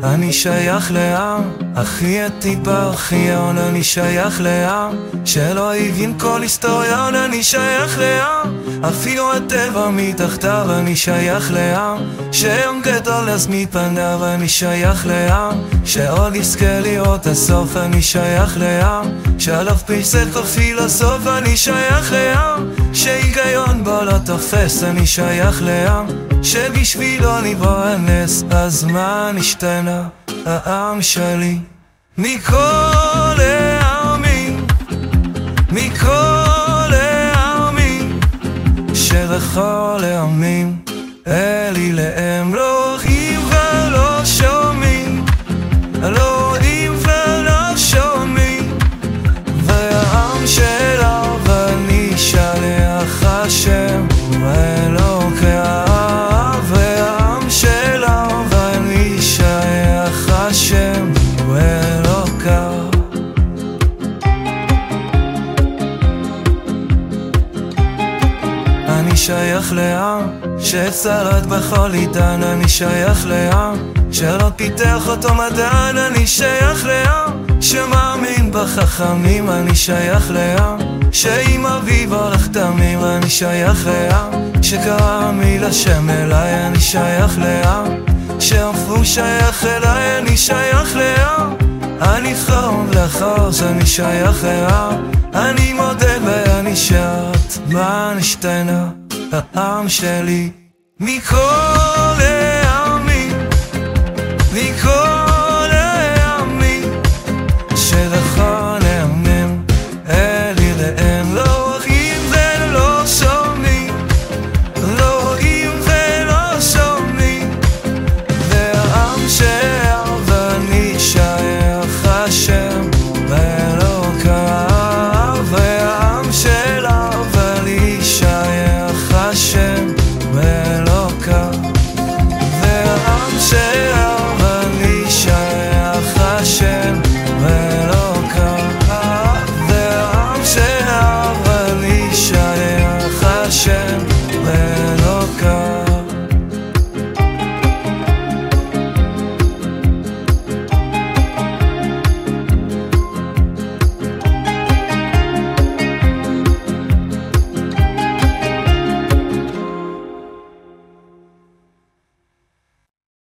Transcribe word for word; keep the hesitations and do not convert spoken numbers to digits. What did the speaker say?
אני שייך לעם, אחי הטיפה, אחי ההון, אני שייך לעם שלא הבין כל היסטוריון, אני שייך לעם, אפילו הטבע מתחתיו, אני שייך לעם שיום גדול אז מפניו, אני שייך לעם שעוד יזכה לראות הסוף, אני שייך לעם שעליו פיסק כל פילוסוף, אני שייך לעם שהיגיון בו לא תופס, אני שייך לעם שבשבילו נברא הנס, אז מה נשתנה העם שלי מכל העמים, מכל העמים שבכל העמים אלי להם לא רואים ולא שומעים, לא רואים ולא שומעים, והעם שלו ואני שליח השם אלוקיה, והעם שלו ואני שליח השם אלוקה. אני שייך לעם שצרד בכל עידן, אני שייך לעם שלא פיתח אותו מדען, אני שייך לעם שמאמין בחכמים, אני שייך לעם שעם אביו הולך תמים, אני שייך לעם שקרא מילה שם אליי, אני שייך לעם שאף הוא שייך אליי, אני שייך לעם אני חום לחוץ, אני שייך לעם אני מודה ואני שרת, מה נשתנה העם שלי מכל העמים, מכל